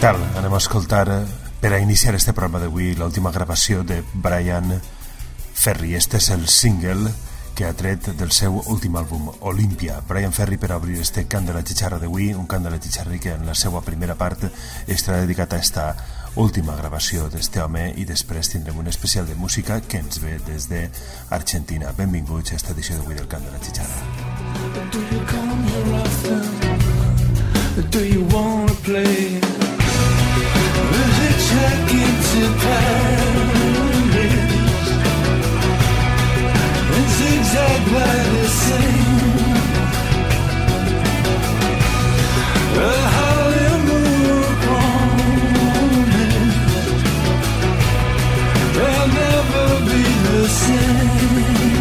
tal? Anem a escoltar, per a iniciar este programa d'avui, l'última gravació de Bryan Ferry. Este és el single que ha tret del seu últim àlbum, Olympia. Bryan Ferry, per a obrir este cant de la xixarra d'avui, un cant de la xixarra que en la seva primera part estarà dedicat a esta última gravació d'este home, i després tindrem un especial de música que ens ve des d'Argentina. Benvinguts a esta edició d'avui del cant de la xixarra. Do you come here often? Do you wanna play? Is it checking to Paris? It's exactly the same. Well, Hollywood promise they'll never be the same.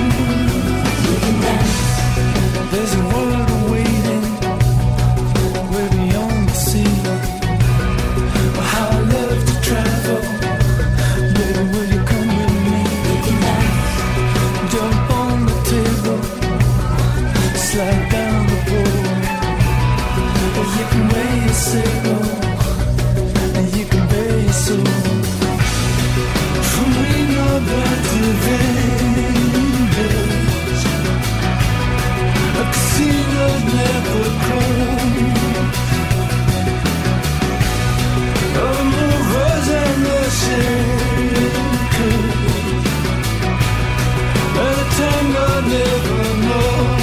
There's a world awaiting way beyond the sea. How I love to travel. Baby, will you come with me? Jump on the table, slide down the pole. You can wear your sail, and you can bear your soul. From Reno back to Vegas, a casino never closed. The movers and the shakers, but the tango never knows.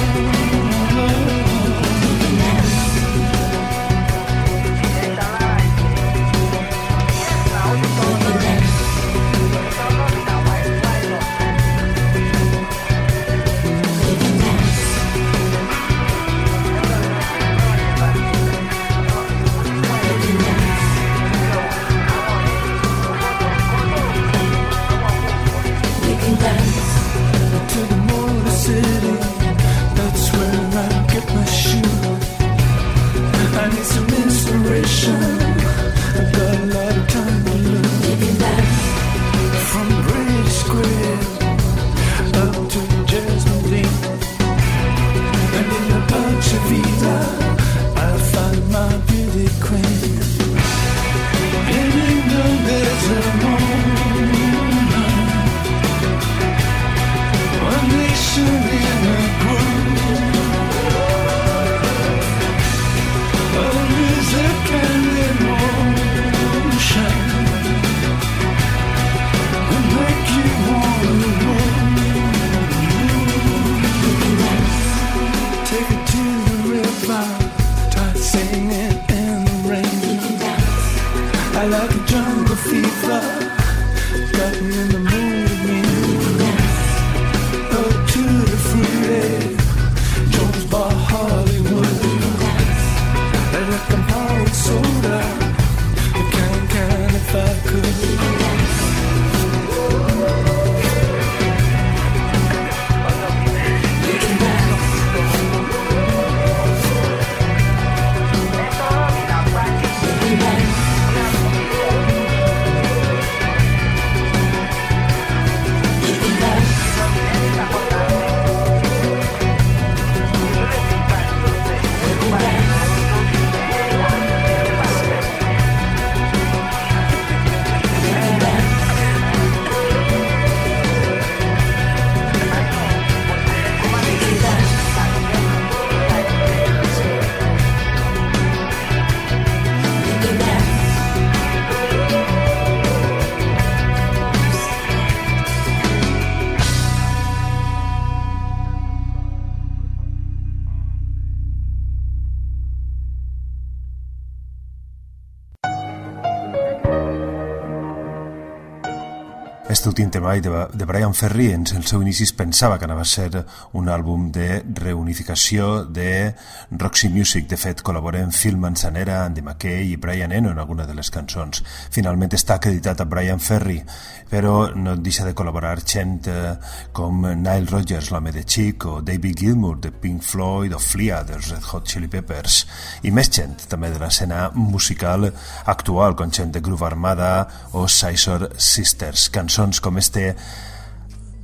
Este últim tema de Bryan Ferry en el seu inici es pensava que anava a ser un àlbum de reunificació de Roxy Music. De fet, col·laboren Phil Manzanera, Andy McKay i Brian Eno en alguna de les cançons. Finalment està acreditat a Bryan Ferry, però no deixa de col·laborar gent com Nile Rodgers, l'home de Chic, o David Gilmour de Pink Floyd, o Flea dels Red Hot Chili Peppers, i més gent també de l'escena musical actual, com gent de Groove Armada o Scissor Sisters. Cançons com este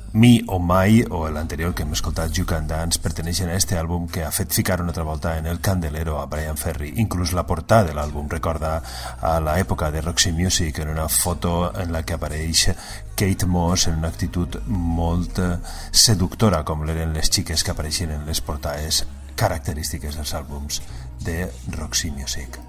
Me o Mai o l'anterior que hem escoltat, You Can Dance, perteneixen a este àlbum que ha fet ficar una altra volta en el candelero a Brian Ferry. Inclús la portada de l'àlbum recorda a l'època de Roxy Music, en una foto en la que apareix Kate Moss en una actitud molt seductora, com l'eren les xiques que apareixen en les portades característiques dels àlbums de Roxy Music.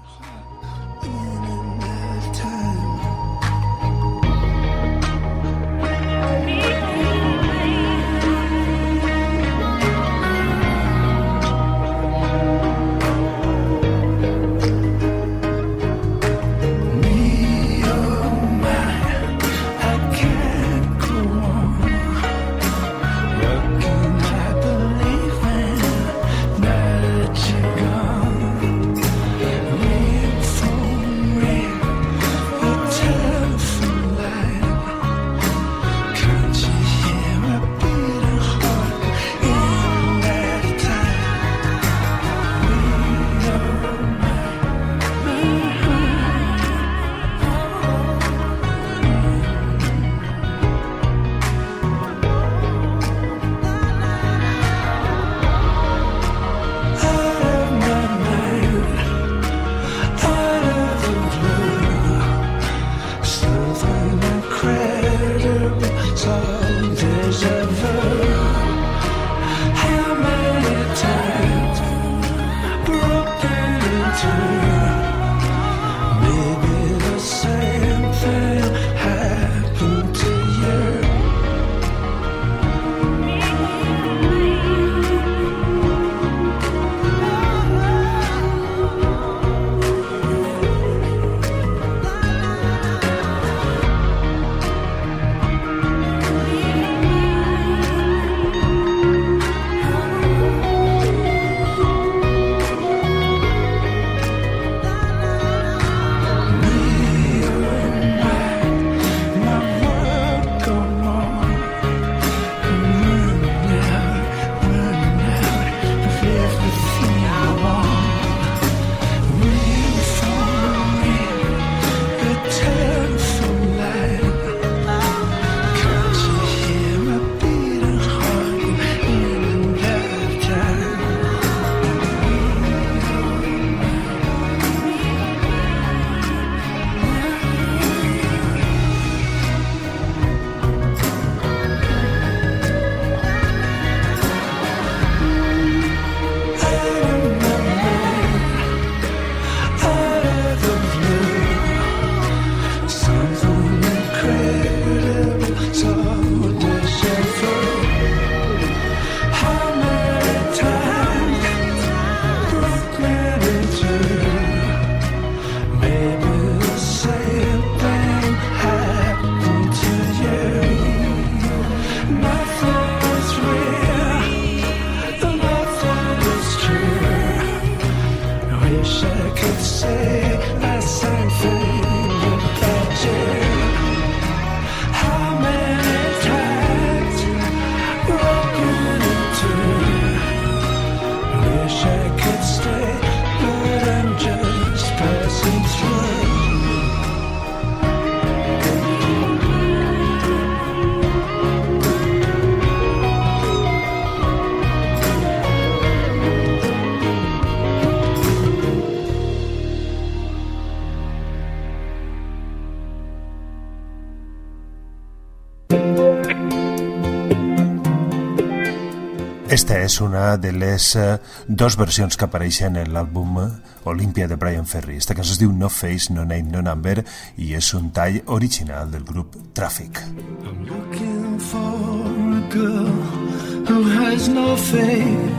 Esta és una de les dos versions que apareixen en l'àlbum Olympia de Brian Ferry. Esta cançó es diu No Face, No Name, No Number i és un tall original del grup Traffic. I'm looking for a girl who has no face.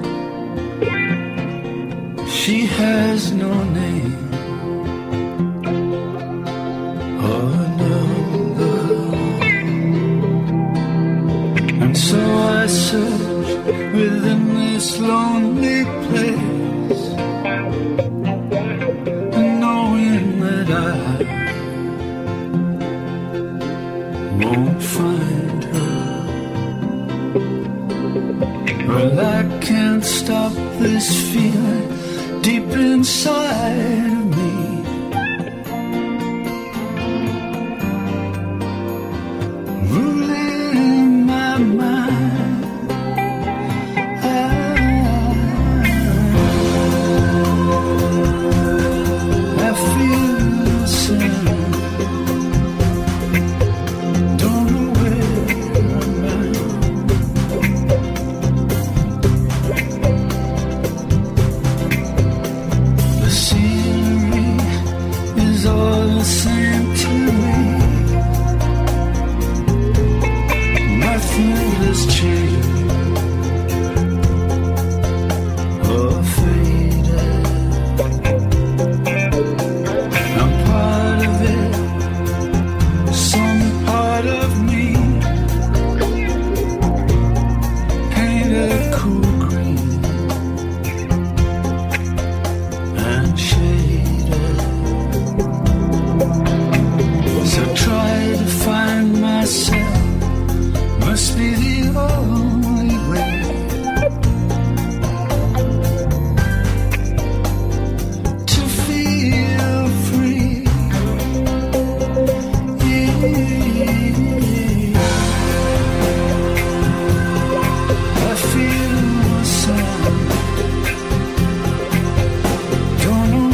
She has no name or number. And so I search within this lonely place, knowing that I won't find her. Well, I can't stop this feeling deep inside of me, ruling my must be the only way to feel free. I feel sad. Don't know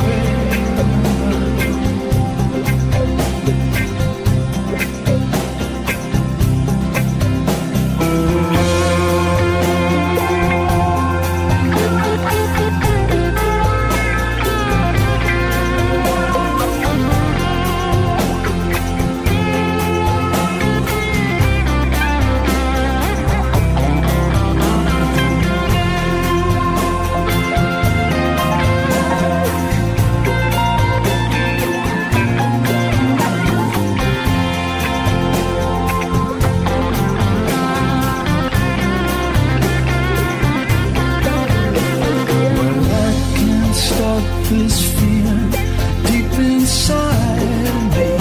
this feeling deep inside me.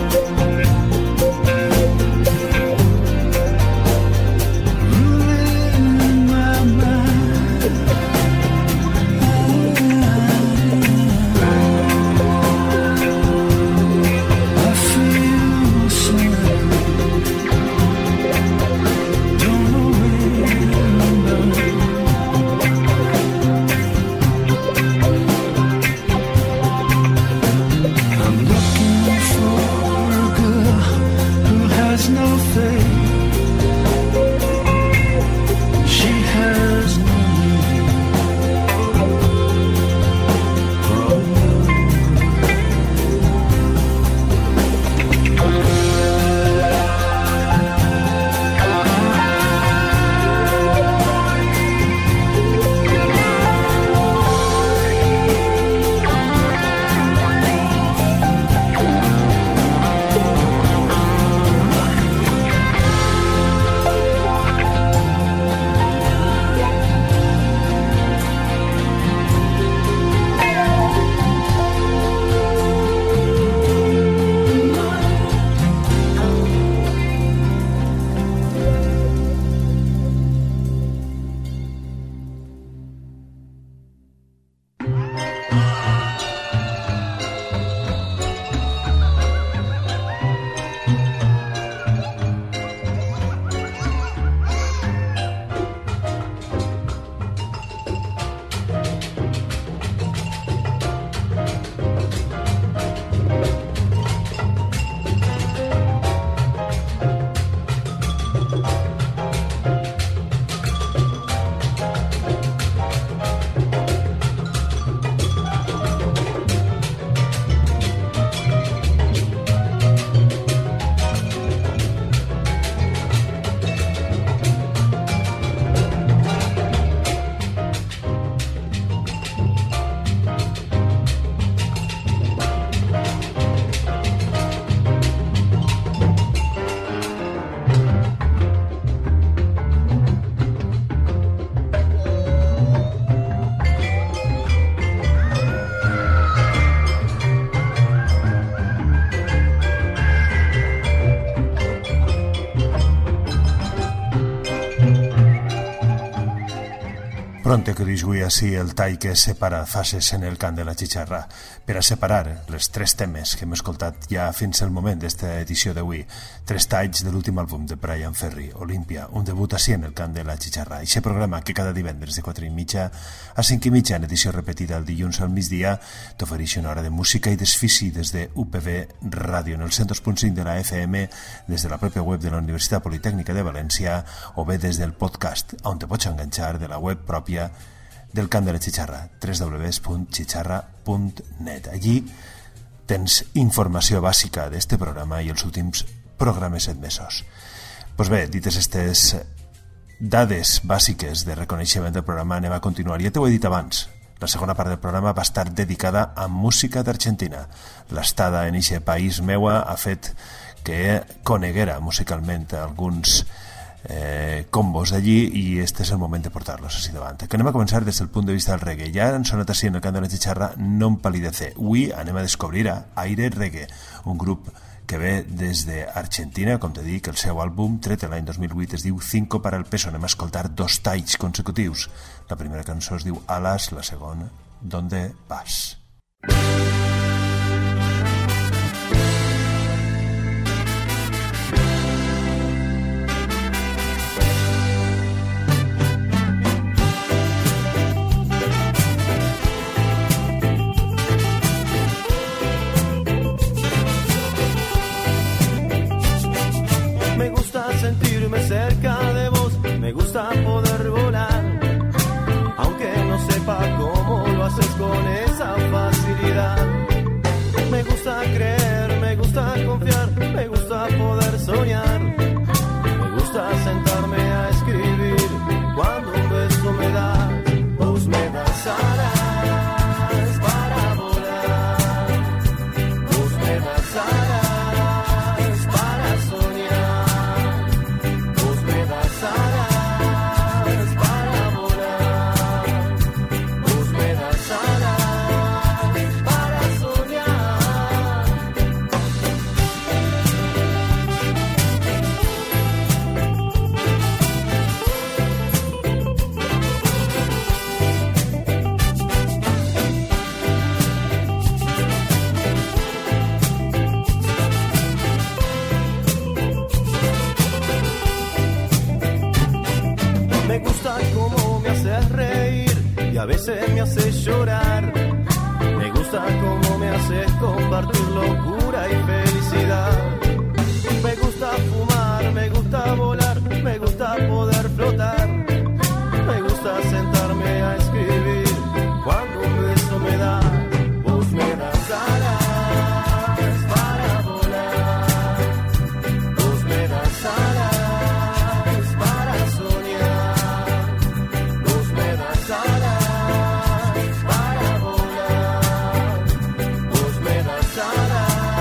Ruling my mind. I feel sad. Don't know where. No faith, she has no meaning. Pronte que disgui ací el tall que separa fases en el cant de la xixarra per a separar les tres temes que hem escoltat ja fins al moment d'esta edició d'avui. Tres talls de l'últim àlbum de Bryan Ferry, Olympia, un debut ací en el cant de la xixarra. Ixe programa que cada divendres de 4:30 a 5:30 en edició repetida el dilluns al migdia t'ofereix una hora de música i desfici des de UPV Ràdio en el 102.5 de la FM, des de la pròpia web de la Universitat Politècnica de València o bé des del podcast on te pots enganxar de la web pròpia del cant de la xixarra, www.xixarra.net. Allí tens informació bàsica d'este programa i els últims programes admesos. Pues bé, dites estes dades bàsiques de reconeixement del programa, anem a continuar. Ja t'ho he dit abans, la segona part del programa va estar dedicada a música d'Argentina. L'estada en eixe país meua ha fet que coneguera musicalment alguns combos d'allí i este és el moment de portar-los així davant. Que anem a començar des del punt de vista del reggae. Ja han sonat així en el cant de la xixarra, no em palidece. Avui anem a descobrir a Aire Reggae, un grup que ve des d'Argentina. Com te dic, el seu àlbum, tret l'any 2008, es diu Cinco para el peso. Anem a escoltar 2 talls consecutius. La primera cançó es diu Alas, la segona, ¿Dónde vas? Me gusta sentirme cerca de vos, me gusta poder volar, aunque no sepa cómo lo haces con esa facilidad. Me gusta creer, me gusta confiar, me gusta poder soñar, me gusta sentarme a escribir cuando un beso me das. Vos me das alas para volar, vos me das alas para soñar, vos me das alas para volar, vos me das alas para soñar. Me gusta cómo me haces reír y a veces me haces llorar. Me gusta cómo me haces compartir locura y felicidad. Me gusta fumar, me gusta volar, me gusta poder flotar. Me gusta sentarme a escribir cuando un beso me da. Vos me das alas para volar, vos me das alas para soñar, vos me das alas para volar, vos me das alas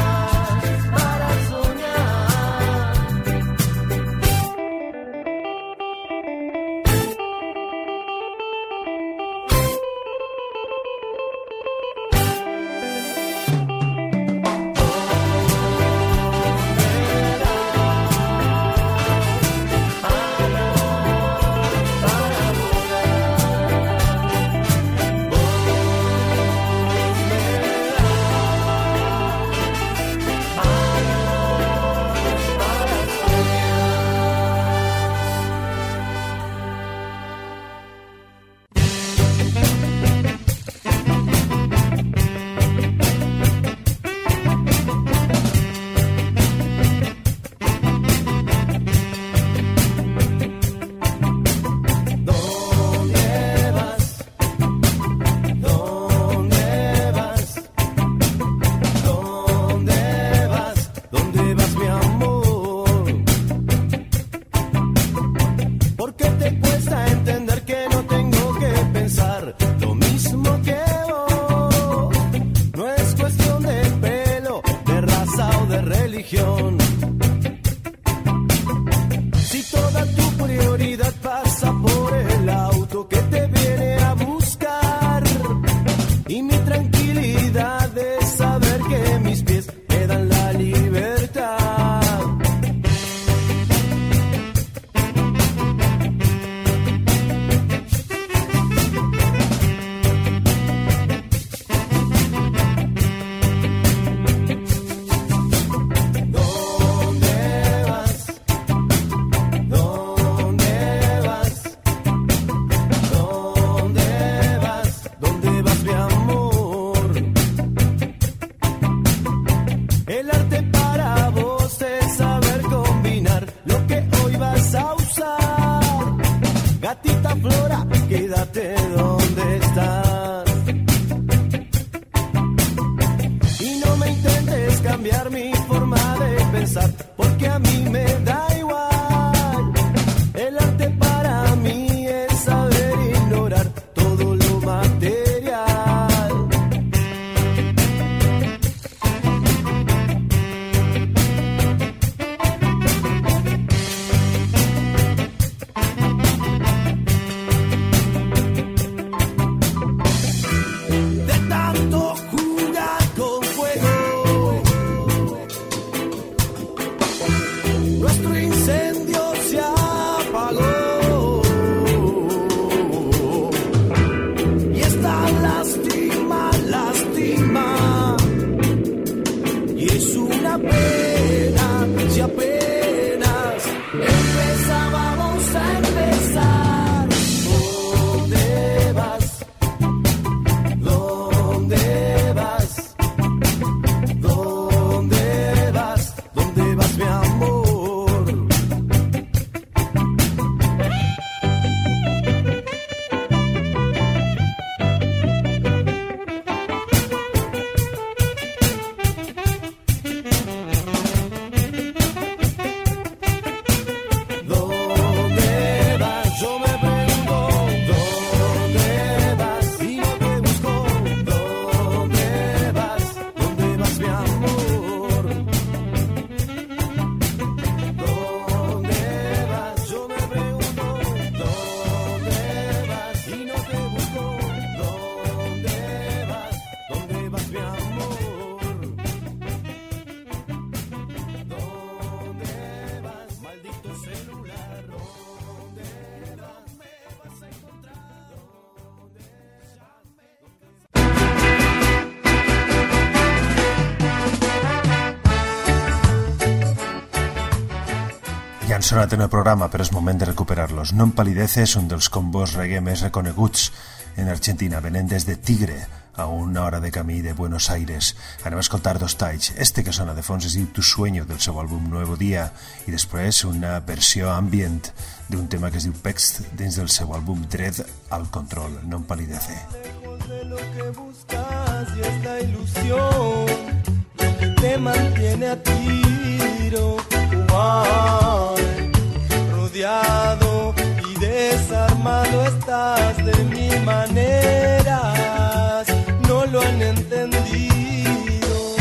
Ja han sonat en el programa, però és moment de recuperar-los. No empalidece és un dels combos reggae més reconeguts en Argentina, venent des de Tigre, a una hora de camí de Buenos Aires. Anem a escoltar dos talls. Este que sona de fons es diu Tu Sueño, del seu àlbum Nuevo Día, i després una versió ambient d'un tema que es diu Pext dins del seu àlbum Dread al Control. No empalidece. De lo que buscas y es la ilusión lo que te mantiene a tiro. Ay, rodeado y desarmado estás de mil maneras, no lo han entendido.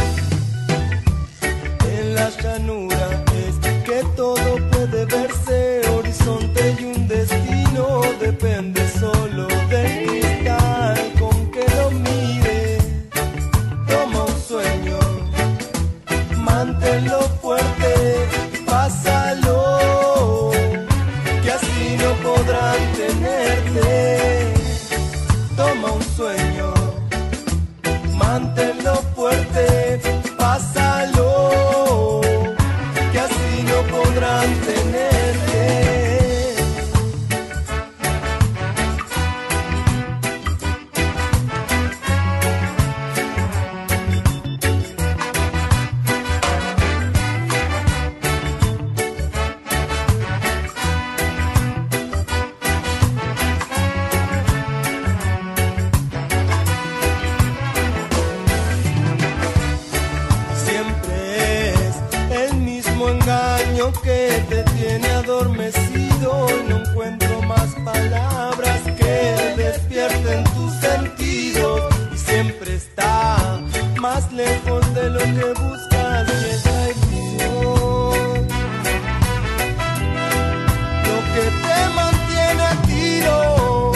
En la llanura es que todo puede verse, horizonte y un destino, depende solo del cristal con que lo mires. Toma un sueño, manténlo fuerte, pásalo, que así no podrán tenerte. Toma un sueño, manténlo fuerte, pásalo, que así no podrán tenerte. Que te tiene adormecido y no encuentro más palabras que despierten tus sentidos, y siempre está más lejos de lo que buscas y es la ilusión lo que te mantiene a tiro.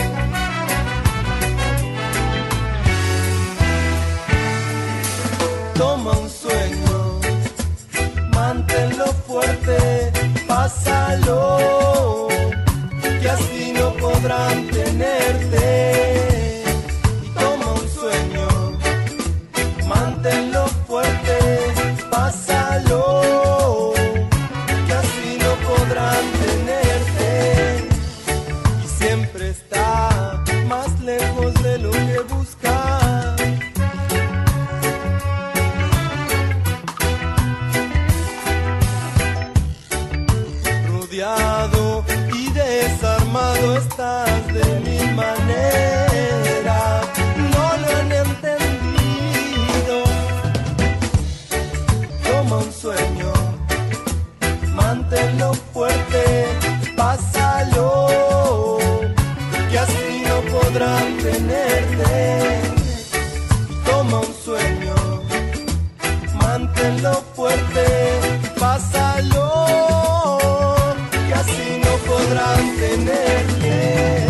Toma un sueño, manténlo fuerte, pásalo, que así no podrán tenerte. Y toma un sueño, manténlo fuerte, pásalo, que así no podrán tenerte. Y siempre está más lejos de lo que buscas. Y desarmado estás de mil maneras, no lo han entendido. Toma un sueño, manténlo fuerte, pásalo, que así no podrán tenerte. Toma un sueño, manténlo fuerte, pásalo, así no podrán tenerte.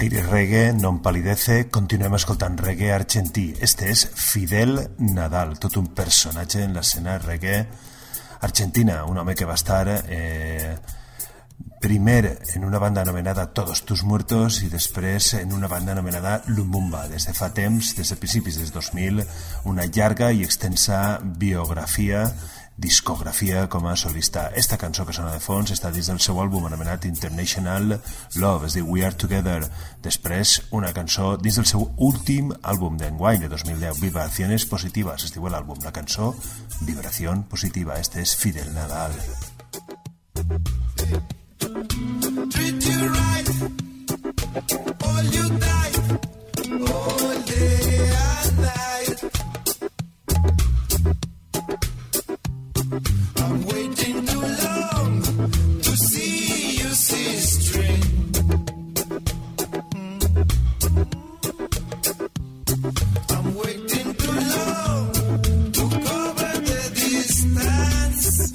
Aire reggae, non palidece, continuem escoltant reggae argentí. Este és Fidel Nadal, tot un personatge en l'escena reggae argentina, un home que va estar primer en una banda anomenada Todos Tus Muertos i després en una banda anomenada Lumumba. Des de fa temps, des de principis del 2000, una llarga i extensa discografia com a solista. Esta cançó que sona de fons està dins del seu àlbum anomenat International Love, es diu We Are Together. Després, una cançó dins del seu últim àlbum d'enguany de 2010, Vibraciones Positivas, es diu l'àlbum. La cançó, Vibración Positiva. Este és Fidel Nadal. Treat you right, all you die, all day and night. I'm waiting too long to see you, sister. I'm waiting too long to cover the distance.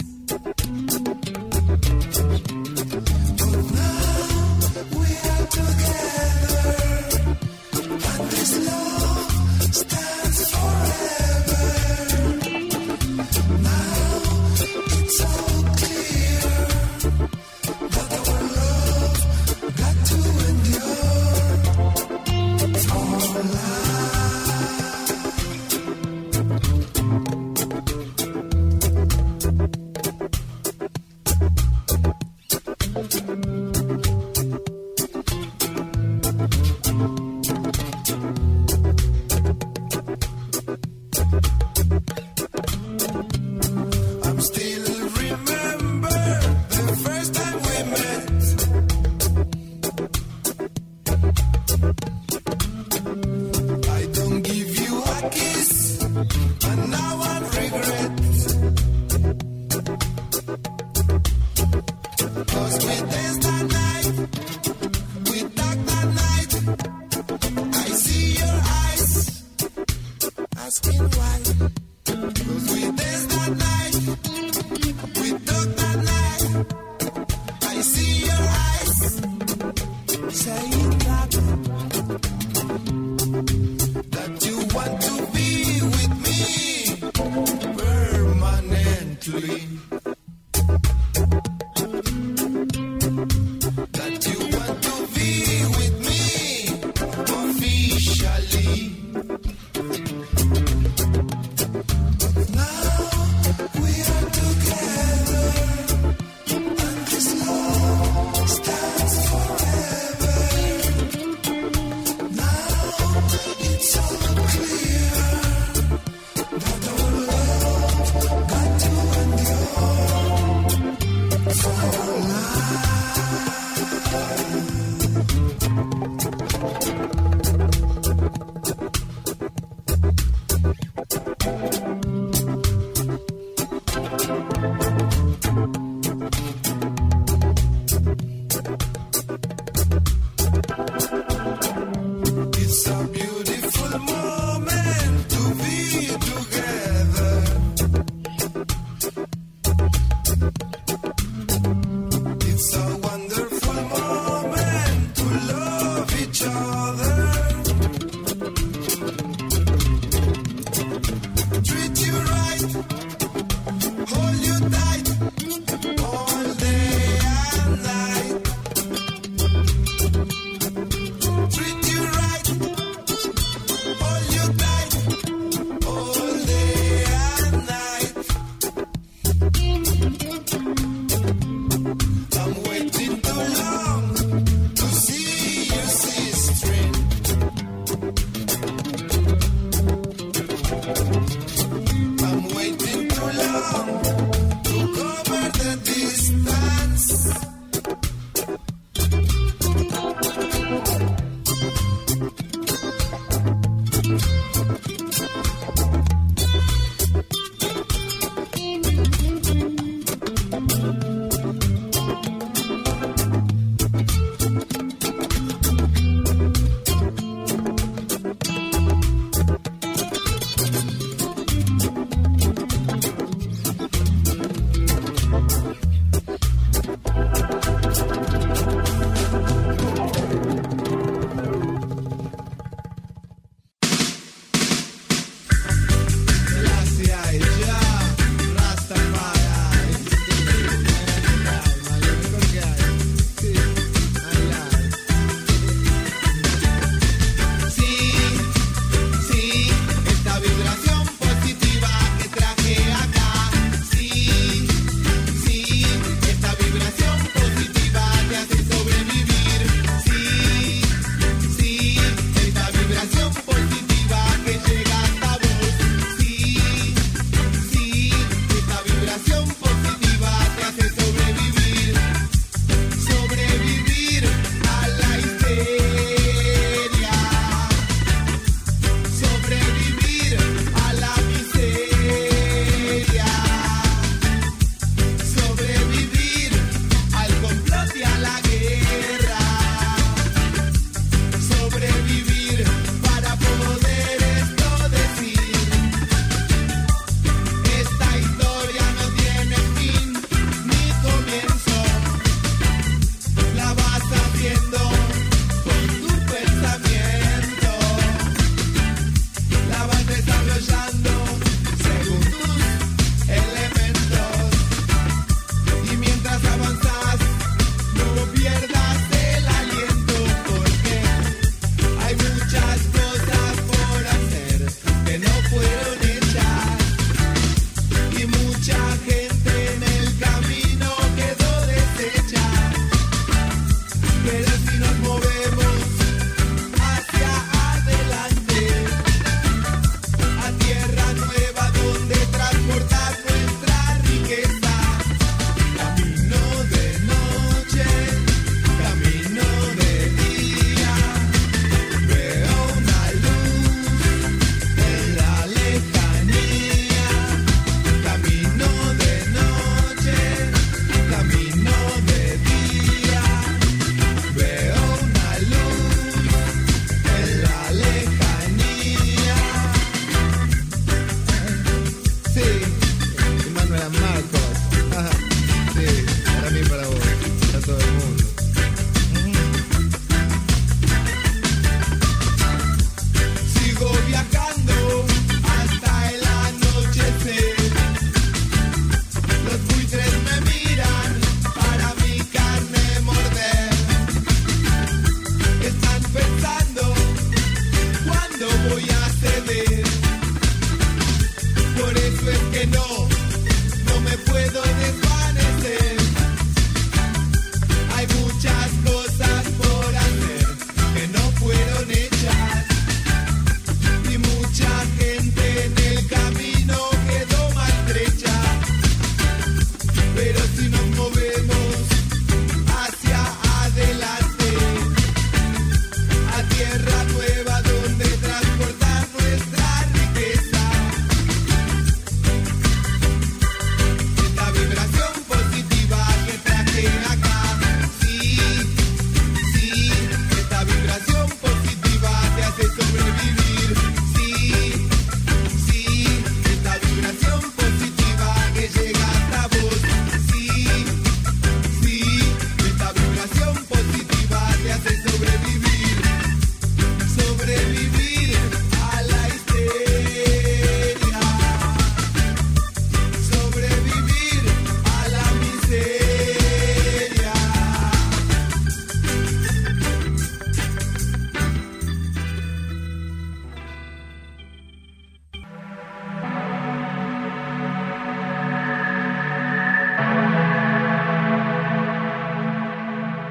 Oh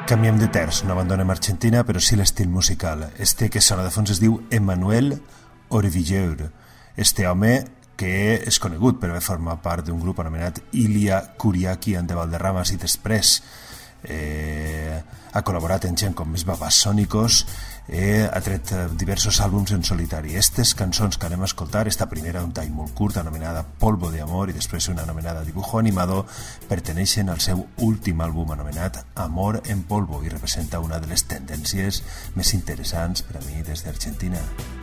Canviem de terç, no abandonem Argentina, però sí l'estil musical. Este que sona de fons es diu Emmanuel Oredilleur. Este home que és conegut per haver format part d'un grup anomenat Ilia Kuriaki and the Valderramas i després ha col·laborat en gent com més Babasónicos, ha tret diversos àlbums en solitari. Estes cançons que anem a escoltar, esta primera d'un tall molt curt anomenada Polvo de Amor i després una anomenada Dibujo Animado, perteneixen al seu últim àlbum anomenat Amor en Polvo i representa una de les tendències més interessants per a mi des d'Argentina.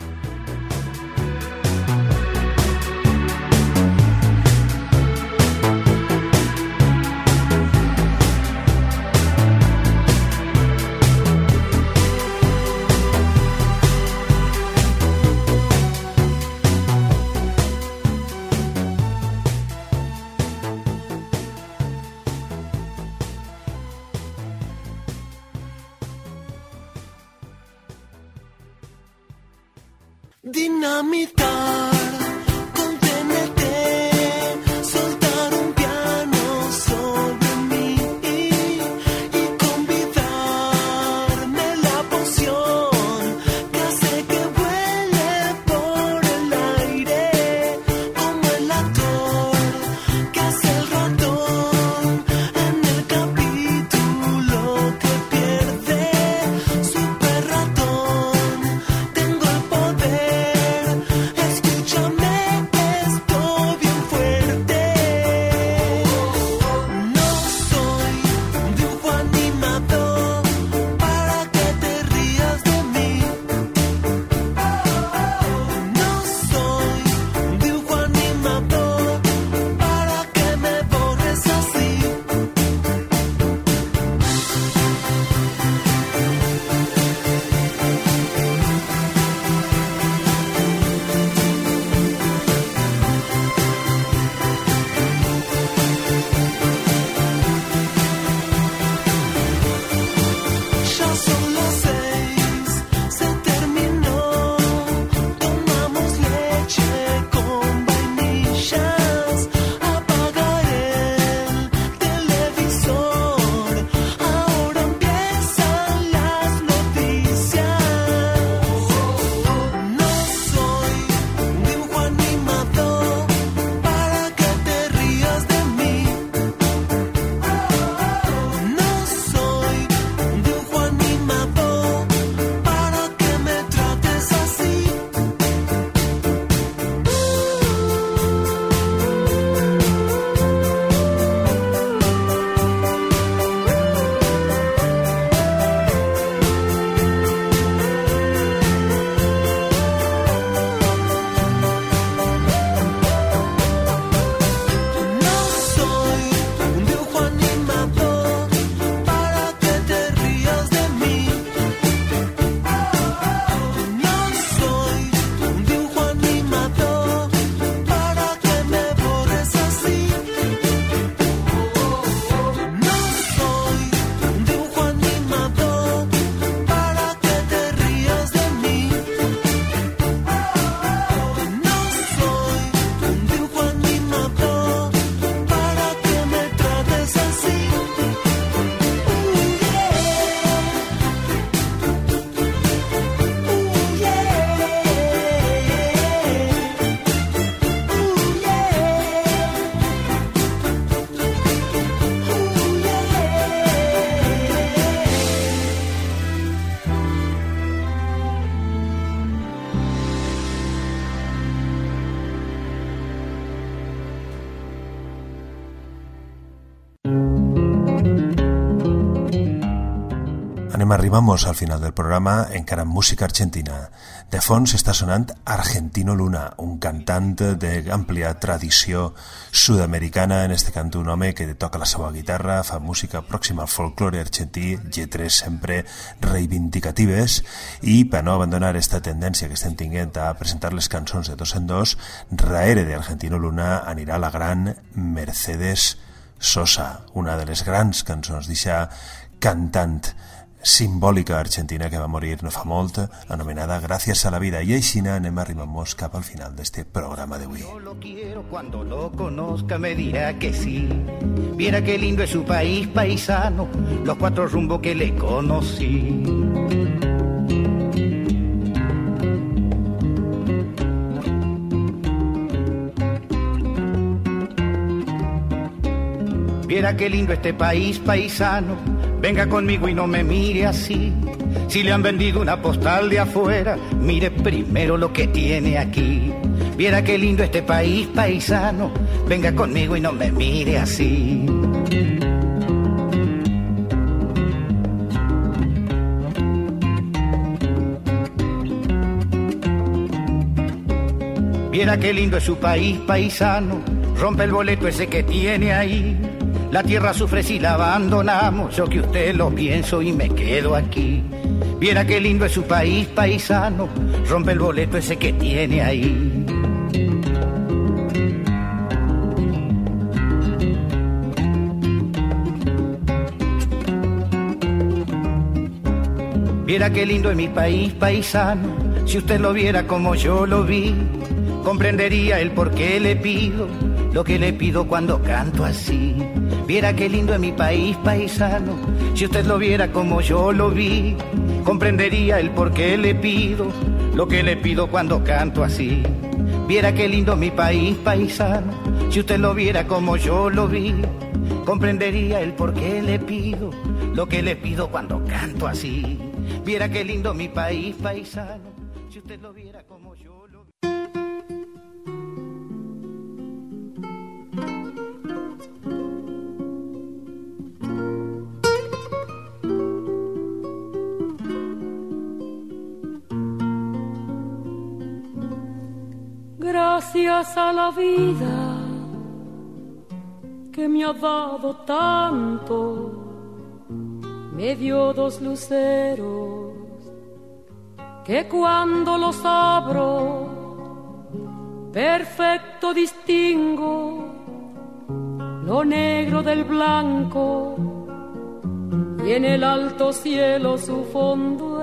Dinamitar, contenerte, soltar un piano sobre mí y convidarme la poción que hace que vuele por el aire, como el actor que hace el ratón en el capítulo que pierde, super ratón, tengo el poder. Arribamos al final del programa encara amb música argentina. De fons està sonant Argentino Luna, un cantant d'àmplia tradició sud-americana, en este cant un home que toca la seva guitarra, fa música pròxima al folklore argentí, lletres sempre reivindicatives, i per no abandonar esta tendència que estem tinguent a presentar les cançons de dos en dos, darrere d'Argentino Luna anirà la gran Mercedes Sosa, una de les grans cançons d'eixa cantant simbòlica argentina que va morir no fa molt, anomenada Gracias a la vida. I així anem arribant-nos cap al final d'este programa d'avui. Yo lo quiero, cuando lo conozca me dirá que sí. Viera qué lindo es su país paisano, los 4 rumbos que le conocí. Viera qué lindo este país paisano, venga conmigo y no me mire así. Si le han vendido una postal de afuera, mire primero lo que tiene aquí. Viera qué lindo este país paisano, venga conmigo y no me mire así. Viera qué lindo es su país paisano, rompe el boleto ese que tiene ahí. La tierra sufre si la abandonamos, yo que usted lo pienso y me quedo aquí. Viera qué lindo es su país paisano, rompe el boleto ese que tiene ahí. Viera qué lindo es mi país paisano, si usted lo viera como yo lo vi, comprendería el por qué le pido lo que le pido cuando canto así. Viera qué lindo es mi país paisano, si usted lo viera como yo lo vi, comprendería el por qué le pido lo que le pido cuando canto así. Viera qué lindo es mi país paisano, si usted lo viera como yo lo vi, comprendería el por qué le pido lo que le pido cuando canto así. Viera qué lindo mi país paisano, si usted lo viera como yo lo vi. Gracias a la vida que me ha dado tanto, me dio 2 luceros que cuando los abro perfecto distingo lo negro del blanco y en el alto cielo su fondo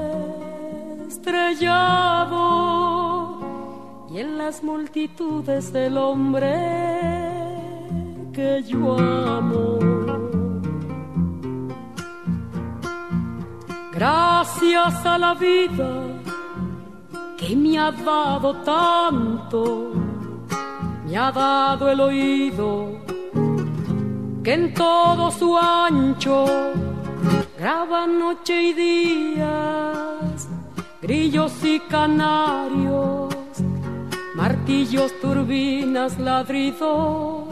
estrellado y en las multitudes el hombre que yo amo. Gracias a la vida que me ha dado tanto, me ha dado el oído que en todo su ancho graba noche y días, grillos y canarios, martillos, turbinas, ladridos,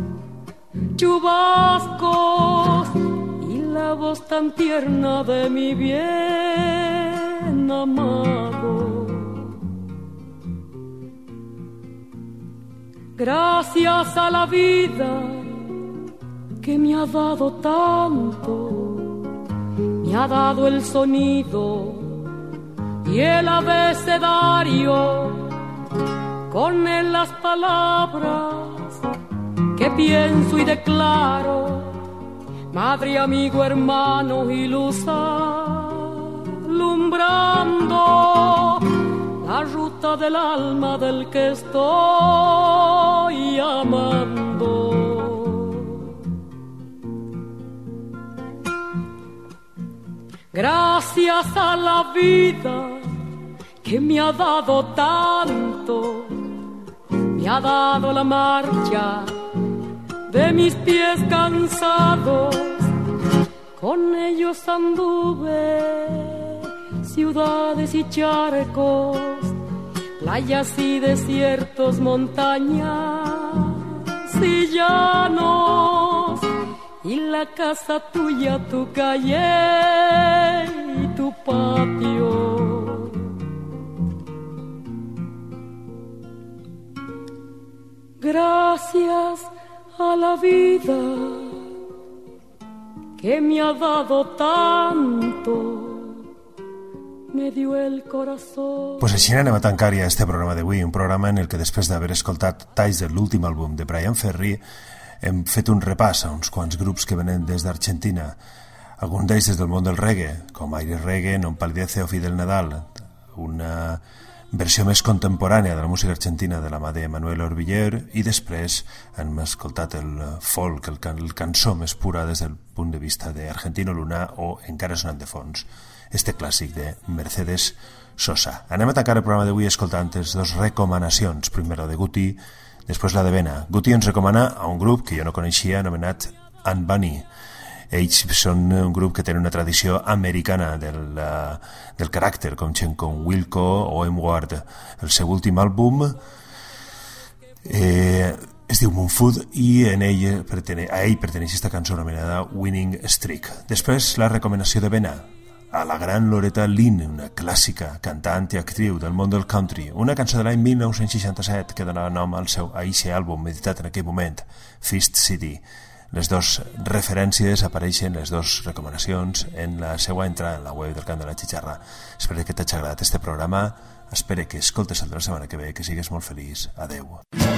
chubascos y la voz tan tierna de mi bien amado. Gracias a la vida que me ha dado tanto, me ha dado el sonido y el abecedario, con él las palabras que pienso y declaro, madre, amigo, hermano y luz alumbrando la ruta del alma del que estoy amando. Gracias a la vida que me ha dado tanto, me ha dado la marcha de mis pies cansados, con ellos anduve ciudades y charcos, playas y desiertos, montañas y llanos, y la casa tuya, tu calle y tu patio. Gracias a la vida que me ha dado tanto, me dio el corazón. Pues així anem a tancar ja este programa d'avui, un programa en el que després d'haver escoltat talls de l'últim àlbum de Bryan Ferry hem fet un repàs a uns quants grups que venen des d'Argentina. Alguns d'ells des del món del reggae, com Aire Reggae, Non Palidece o Fidel Nadal, una versió més contemporània de la música argentina de la mà de Manuel Orviller, i després hem escoltat el folk, el cançó més pura des del punt de vista d'Argentino Luna o encara sonant de fons, este clàssic de Mercedes Sosa. Anem a tancar el programa d'avui escoltant les dues recomanacions, primer la de Guti, després la de Vena. Guti ens recomana a un grup que jo no coneixia anomenat Unbunny. Ells són un grup que té una tradició americana del caràcter, com gent com Wilco o M. Ward. El seu últim àlbum es diu Moonfood i a ell perteneix aquesta cançó anomenada Winning Streak. Després la recomanació de Vena a la gran Loretta Lynn, una clàssica cantant i actriu del món del country, una cançó de l'any 1967 que donava nom al seu eixe àlbum editat en aquell moment, Fist City. Les dues referències apareixen, les dues recomanacions, en la seva entrada en la web del Camp de la Xixarra. Espero que t'hagi agradat este programa, espero que escoltes el de la setmana que ve, que sigues molt feliç. Adeu.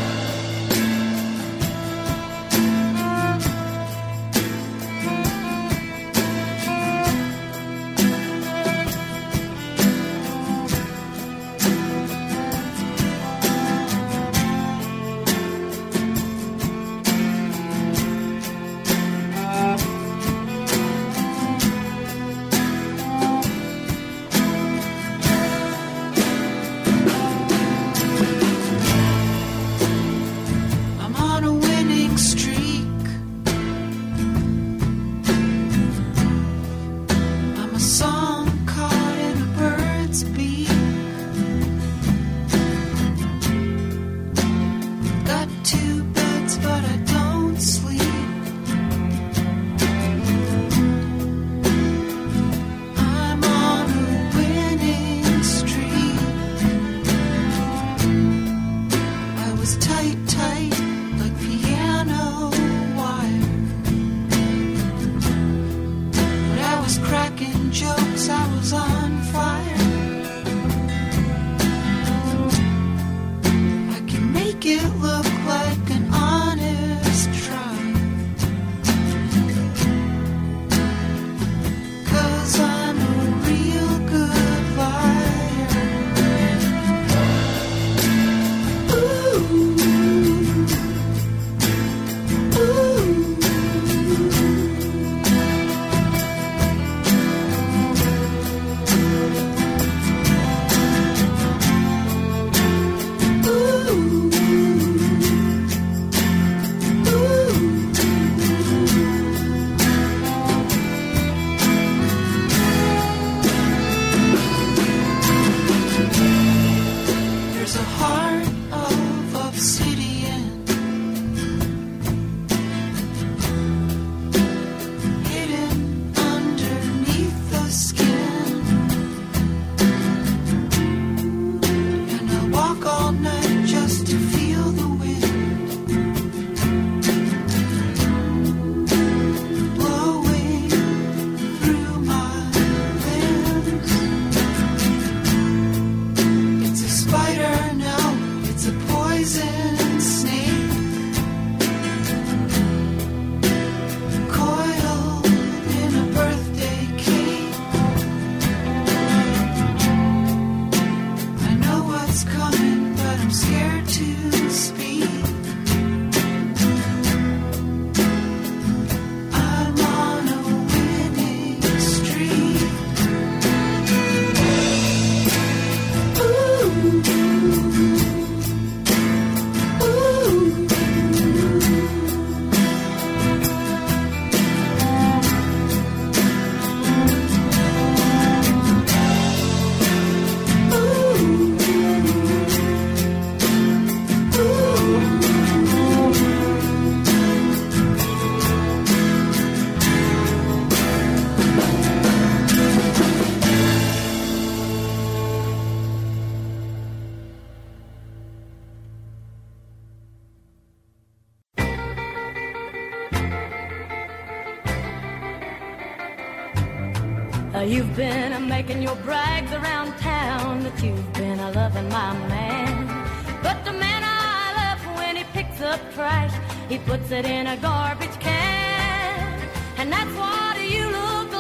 You've been making your brags around town that you've been loving my man. But the man I love, when he picks up trash, he puts it in a garbage can. And that's what you look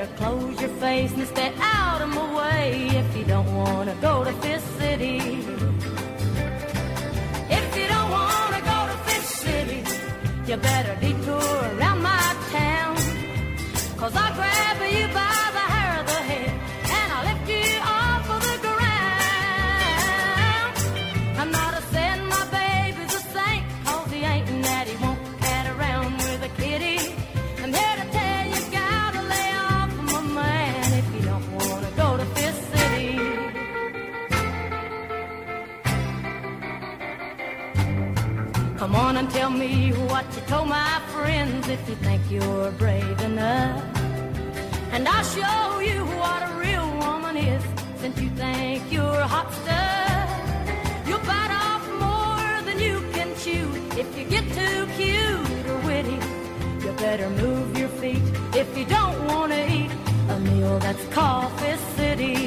better close your face and stay out of my way if you don't want to go to Fifth City. If you don't want to go to Fifth City, you better detour around my town, 'cause I'll grab you by the hair of the head and I'll lift you off of the ground. I'm not a saying my baby's a saint, 'cause he ain't, and that he won't cat around with a kitty. I'm here to tell you, gotta lay off of my man if you don't want to go to Fifth City. Come on and tell me what you told my friends if you think you're brave enough. And I'll show you what a real woman is, since you think you're hot stuff. You'll bite off more than you can chew if you get too cute or witty. You better move your feet if you don't want to eat a meal that's called Fifth City.